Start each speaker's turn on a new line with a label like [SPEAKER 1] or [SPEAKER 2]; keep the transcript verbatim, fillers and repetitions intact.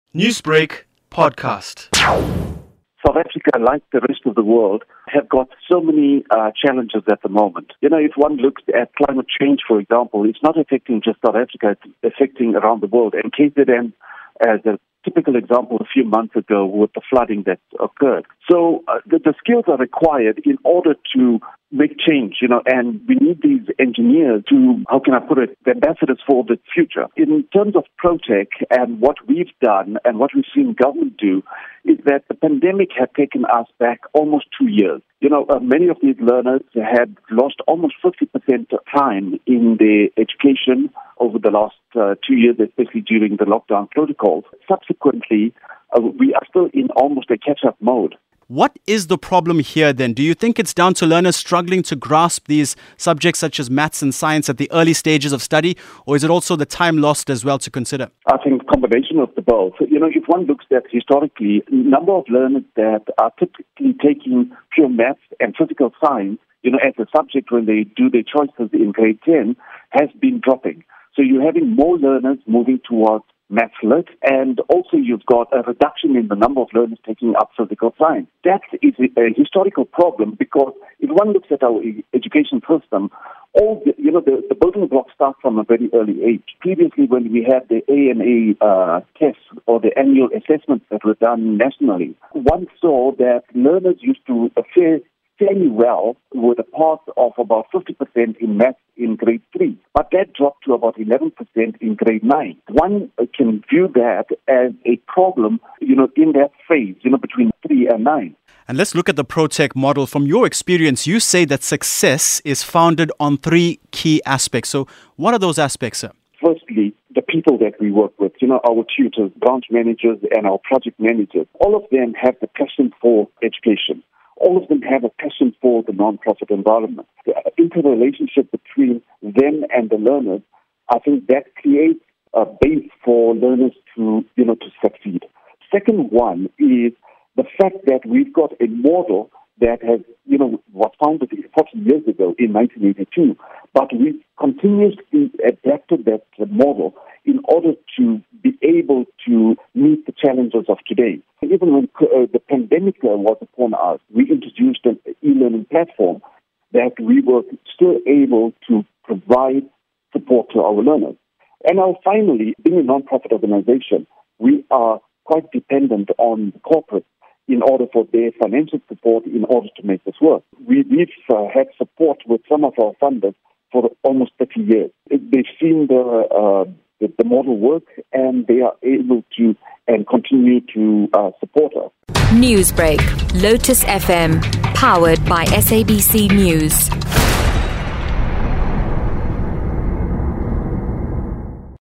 [SPEAKER 1] Newsbreak podcast.
[SPEAKER 2] South Africa, like the rest of the world, have got so many uh, challenges at the moment. You know, if one looks at climate change, for example, it's not affecting just South Africa, it's affecting around the world. And K Z N, as a typical example a few months ago with the flooding that occurred. So uh, the, the skills are required in order to make change, you know, and we need these engineers to, how can I put it, the ambassadors for the future. In terms of Protech and what we've done and what we've seen government do is that the pandemic had taken us back almost two years. You know, uh, many of these learners had lost almost fifty percent of time in their education over the last uh, two years, especially during the lockdown protocols. Subsequently, uh, we are still in almost a catch-up mode.
[SPEAKER 1] What is the problem here then? Do you think it's down to learners struggling to grasp these subjects such as maths and science at the early stages of study, or is it also the time lost as well to consider?
[SPEAKER 2] I think a combination of the both. You know, if one looks at historically, the number of learners that are typically taking pure maths and physical science, you know, as a subject when they do their choices in grade ten has been dropping. So you're having more learners moving towards Maths Lit, and also you've got a reduction in the number of learners taking up physical science. That is a, a historical problem because if one looks at our e- education system, all the, you know, the, the building blocks start from a very early age. Previously, when we had the A and A uh, tests or the annual assessments that were done nationally, one saw that learners used to fare fairly well with a pass of about fifty percent in maths in grade three. But that dropped to about eleven percent in grade nine. One can view that as a problem, you know, in that phase, you know, between three and nine.
[SPEAKER 1] And let's look at the Protech model. From your experience, you say that success is founded on three key aspects. So what are those aspects, sir?
[SPEAKER 2] Firstly, the people that we work with, you know, our tutors, branch managers, and our project managers, all of them have the passion for education. All of them have a passion for the non-profit environment. The interrelationship between them and the learners, I think that creates a base for learners to, you know, to succeed. Second one is the fact that we've got a model that has, you know, was founded forty years ago in nineteen eighty-two, but we've continuously adapted that model in order to be able to meet the challenges of today. Even when uh, the pandemic uh, was upon us, we introduced an e-learning platform that we were still able to provide support to our learners. And now finally, being a non-profit organization, we are quite dependent on the corporate in order for their financial support in order to make this work. We, we've uh, had support with some of our funders for almost thirty years. They've seen the uh, The, the model work, and they are able to and continue to uh, support us.
[SPEAKER 3] Newsbreak, Lotus F M, powered by S A B C News.